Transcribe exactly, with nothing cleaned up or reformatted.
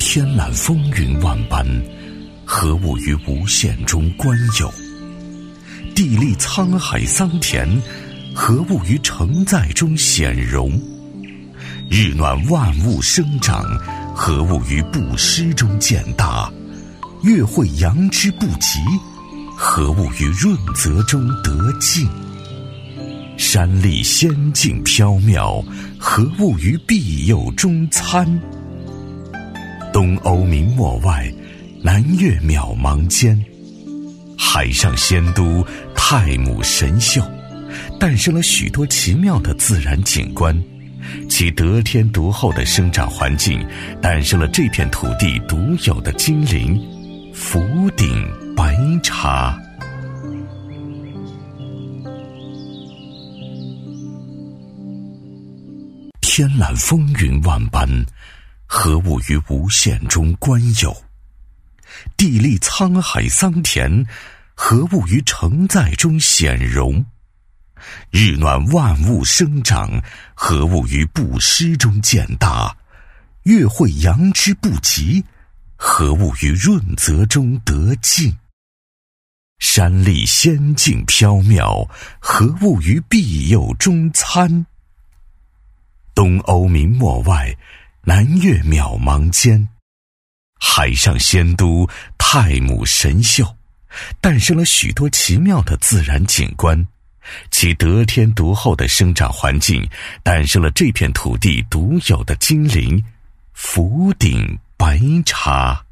天揽风云万般，何物于无限中观有？地利沧海桑田，何物于承载中显容？日暖万物生长，何物于布施中见大？月会阳之不及，何物于润泽中得静？山丽仙境缥缈，何物于庇佑中参？东欧明墨外，南岳渺茫间。海上仙都，太姥神秀，诞生了许多奇妙的自然景观。其得天独厚的生长环境，诞生了这片土地独有的精灵——福鼎白茶。天揽风云万般，何物于无限中观有？地利沧海桑田，何物于承载中显容？日暖万物生长，何物于布施中见大？月会阳之不及，何物于润泽中得静？山丽仙境缥缈，何物于庇佑中参？东欧明墨外，南岳渺茫间。海上仙都，太姥神秀，诞生了许多奇妙的自然景观。其得天独厚的生长环境，诞生了这片土地独有的精灵——福鼎白茶。